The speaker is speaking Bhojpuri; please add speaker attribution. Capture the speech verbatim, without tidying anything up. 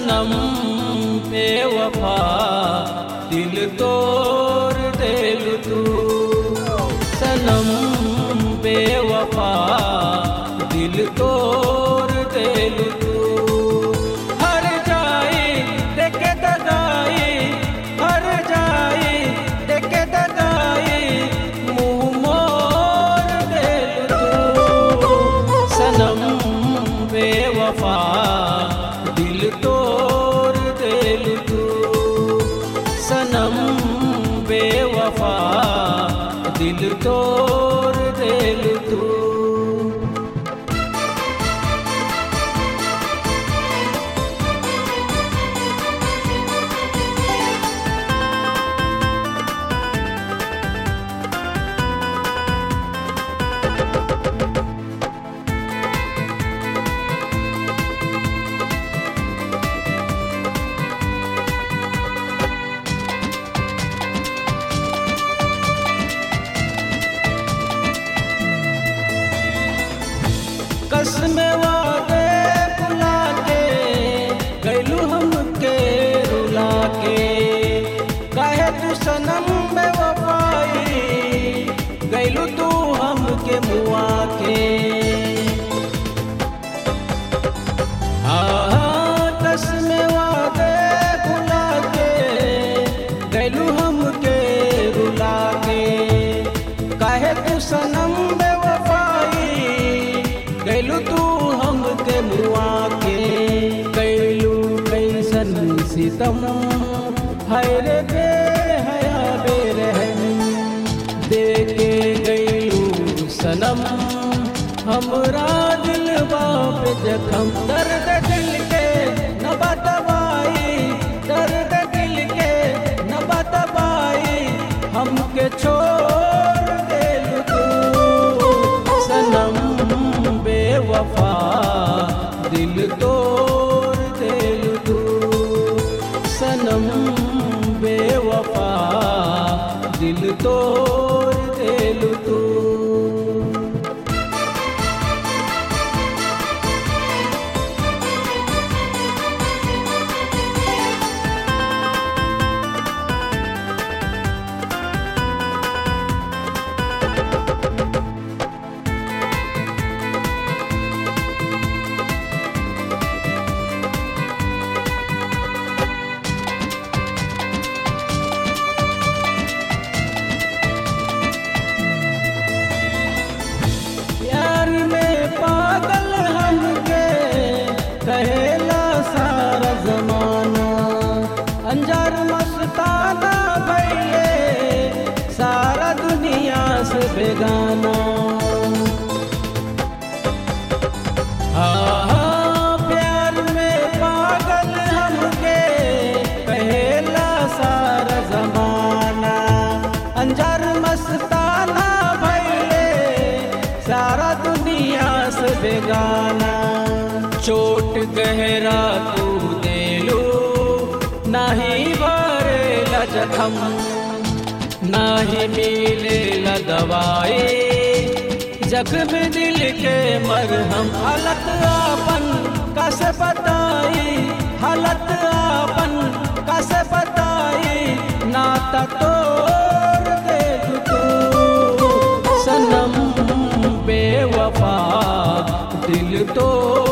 Speaker 1: सनम बेवफा दिल तोड़ देल तू, सनम बेवफा दिल तोड़ देल तू। हर जाए देखे दगाई, हर जाए देखे दगाई, मुँह मोड़ देल तू। सनम बेवफा दिल तोड़ देल तू, सनम बेवफा दिल तोड़ देल तू। कसम वादे बुला के गैलू हमके रुला के, काहे तू सनम बेवफाई गैलू तू हमके मुआ के। हाँ कसम वादे बुला के गैलू हमके रुला के, काहे तू सनम बेवफाई गैलू तू हमके मुआ के। गैलू कैसन सितम हैर बे हया बेरहम, देके गैलू सनम हमरा दिल बाप जखम। दर्द दिल के न बतवाई, दर्द दिल के न बतवाई, हमके छोड़ देलू तू। सनम बेवफा दिल तोड़ देल तू, सनम बेवफा दिल तोड़ देल तू। कहेला सारा जमाना अंजार मस्ताना भइले, सारा दुनिया से बेगाना। हाँ प्यार में पागल हमके कहेला सारा जमाना, अंजार मस्ताना भइले, सारा दुनिया से बेगाना। चोट गहरा तू देलू नाही भरेला जखम, नाही मिलेला दवाई जख्म दिल के मरहम। हालत आपन कैसे बताई, हालत आपन कैसे बताई, नाता तोड़ देलू तू। सनम बेवफा दिल तोड़